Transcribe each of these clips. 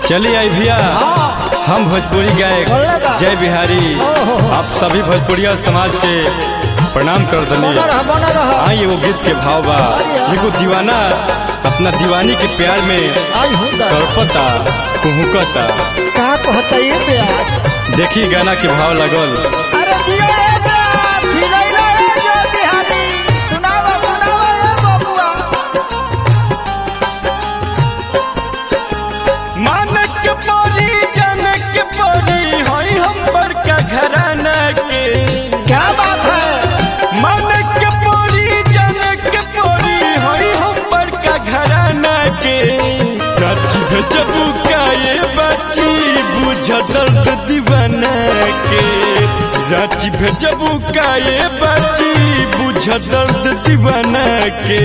चलिए आई भैया, हम भोजपुरी गायक जय बिहारी आप सभी भोजपुरिया समाज के प्रणाम कर दनी। आई वो गीत के भाव बा, एगो दीवाना अपना दीवानी के प्यार में तड़पता कुहुकता। का कहता ये प्यास? देखी गाना के भाव लगल। अरे जियो ए प्यास, हिलैला ए जय बिहारी, सुनावा सुनावा ए बबुआ। मानक के परी जनक के परी हई हम बड़का घराना के। क्या बात है? मानक के परी जनक के परी हई हम बड़का घराना के। चाची भेजबू का ये बच्ची बुझ दर्द दीवाना के। चाची भेजबू का ये बच्ची बुझ दर्द दीवाना के।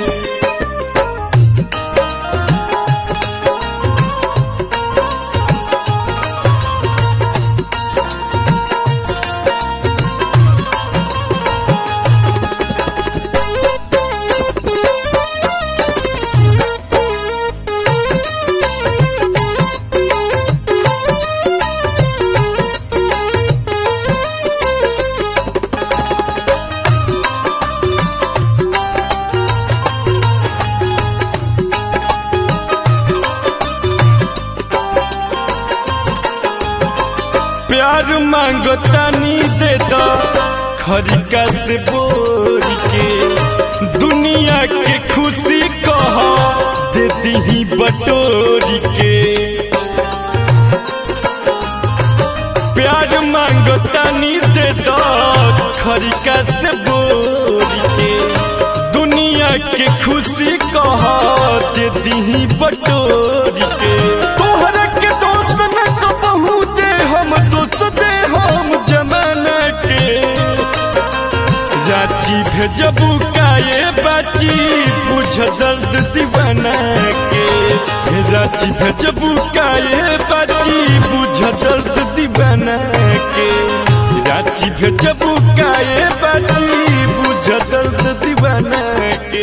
प्यार मांगो तानी दे दो खरिका से बोर के। दुनिया के खुशी कह दे दी बटोरी के। प्यार मांगो तानी दे दो खरिका से बोर के। दुनिया के खुशी कह दे दी बटोरी के। तोहरा के दोस्त न कबहू दे हम दोस्त दे हम जमाना के। रांची भेजबू का ये बाची बुझ दर्द दीवाना के। रांची भेजबू का ये बाची बुझ दर्द दीवाना के। रांची भेजबू का ये बाची बुझ दर्द दीवाना के।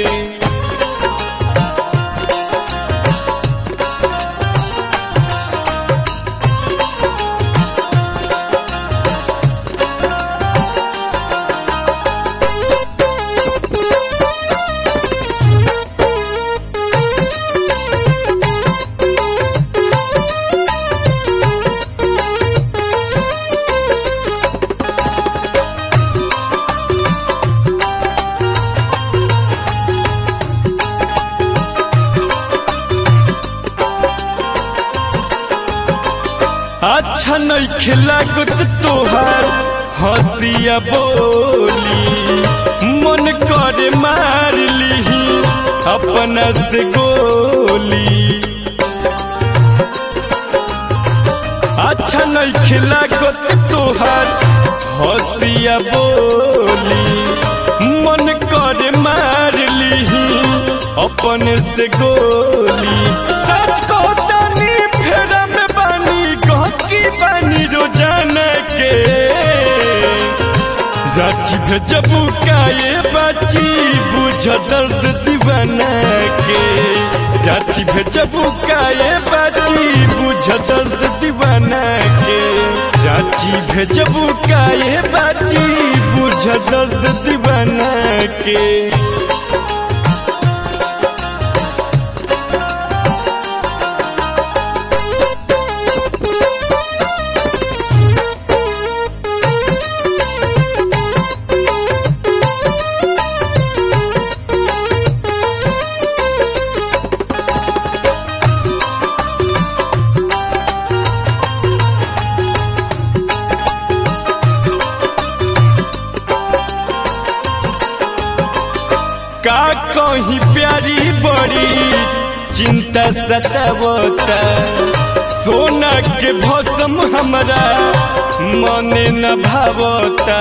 अच्छा नहीं खिला गुत तोहार हंसिया बोली। मन करे मार ली अपना से गोली। अच्छा नहीं खिला गुत तोहार हंसिया बोली। मन करे मार ली अपने से गोली। सच को तानी फेरा में की बानी रोजाना के। रांची भेजबू का ये बाची बुझ दर्द दीवाना के। रांची भेजबू का ये बाची बुझ दर्द दीवाना के। रांची भेजबू का ये बाची बुझ दर्द दीवाना के। का कहीं प्यारी बड़ी चिंता सतावता। सोना के भस्म हमरा मने न भावता।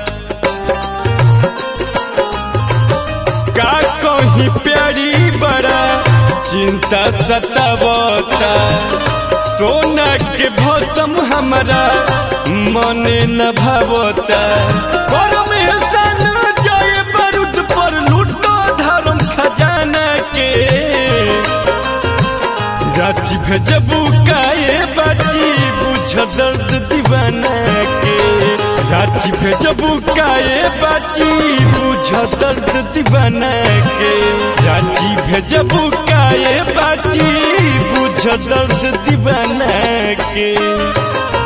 का कहीं प्यारी बड़ा चिंता सतावता। सोना के भस्म हमरा मने न भावता। करम एहसान जय बारूद पर लूटो धर्म खजाना के। रांची भेजबू का दर्द दीवाना के। रांची भेजबू काए बाची बुझ दर्द दीवाना के। रांची भेजबू काए बाची बुझ दर्द दीवाना के।